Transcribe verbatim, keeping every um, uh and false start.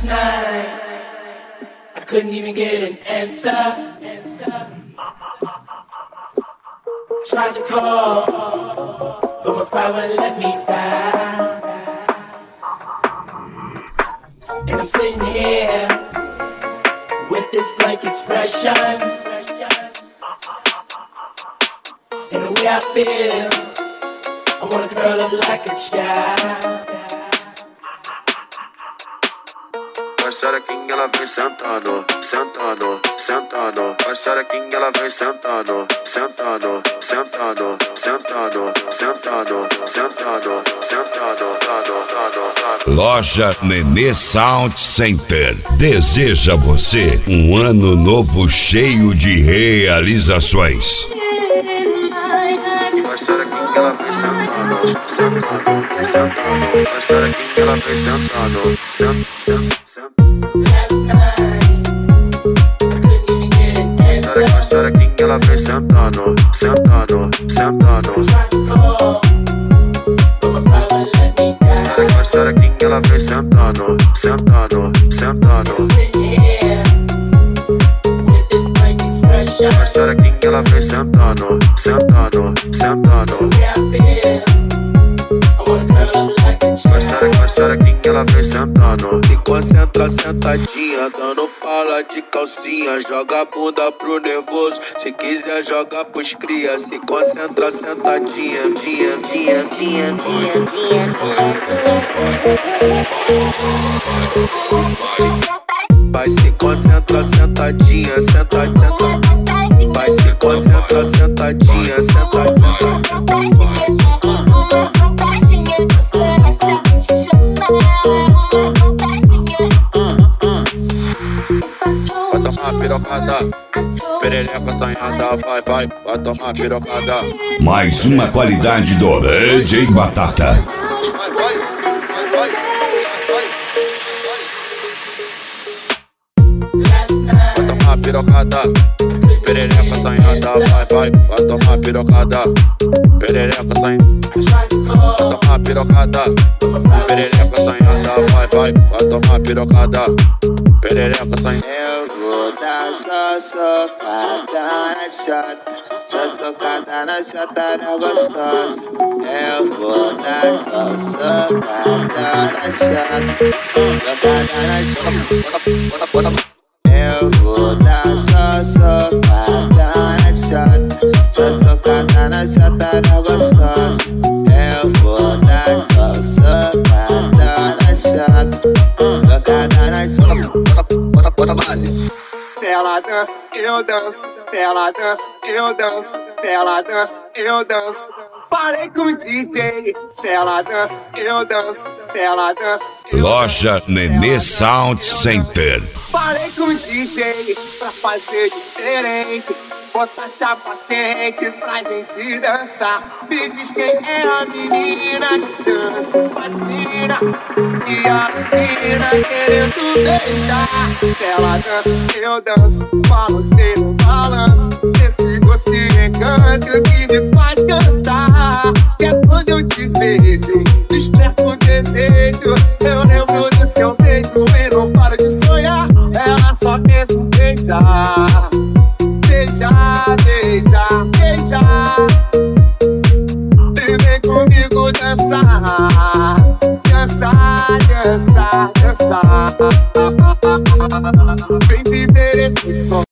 night, I couldn't even get an answer. Tried to call, but my pride wouldn't let me down. And I'm sitting here with this blank expression. And the way I feel, I wanna curl up like a child. Vai xerequinha, ela vem sentando, sentando, sentando. Vai xerequinha, ela vem sentando, sentando, sentando, sentando, sentando, sentando, sentando, sentando. Loja Nenê Sound Center deseja a você um ano novo cheio de realizações. Vai xerequinha, ela vem sentando, sentando, sentando. Vai xerequinha, ela vem sentando, sentando, sentando. Last night, I couldn't even get an answer. Vai xerequinha, ela vem sentando, sentando, sentando. Tried to call, but my pride wouldn't let me down. Vai xerequinha, ela vem sentando, sentando, sentando. Sitting here with this blank expression. Vai xerequinha, ela vem sentando, sentando, sentando. The way I feel, I wanna curl up like a Vai child. xerequinha, ela vem sentando. Se concentra sentadinha, dando pala de calcinha. Joga a bunda pro nervoso, se quiser joga pros cria. Se concentra sentadinha, dia, dia, dia, dia, dia, vai se concentra sentadinha, sentadinha. Vai se concentra sentadinha, sentadinha. Vai tomar pirocada, perereca assanhada, vai, vai, vai tomar pirocada. Mais uma qualidade do D J Batata. Vai, vai, vai, vai, vai. Last night, Vai tomar pirocada, perereca assanhada, vai, vai, vai tomar pirocada. Perereca assanhada, tried to call, vai tomar pirocada. but my pride Perereca assanhada, vai, vai, vai tomar pirocada. Perereca assanhada. Eu vou dar só socada na chata, só socada na chata na gostosa. Eu vou dar só socada na chata, socada na chata. Eu vou dar só socada na chata, só socada na chata na gostosa. Eu vou dar só socada na chata, socada na chata. Bota, bota base. Se ela dança, eu danço. Se ela dança, eu danço. Se ela dança, eu danço. Falei com o D J. Se ela dança, eu danço. Se ela dança, eu Loja danço. Nenê Se Sound ela dança, eu danço. Center. Falei com o D J pra fazer diferente. Botar chapa quente pra gente dançar. Me diz quem é a menina que dança, fascina e assina querendo beijar. Se ela dança, eu danço. Balancei no balanço. Esse doce encanto que me faz cantar. Que é quando eu te vejo, desperto o desejo. Eu lembro do seu beijo e não paro de sonhar. Ela só pensa em beijar. Beijar, beijar, beijar. E vem comigo dançar. Dançar, dançar, dançar. Vem viver esse som.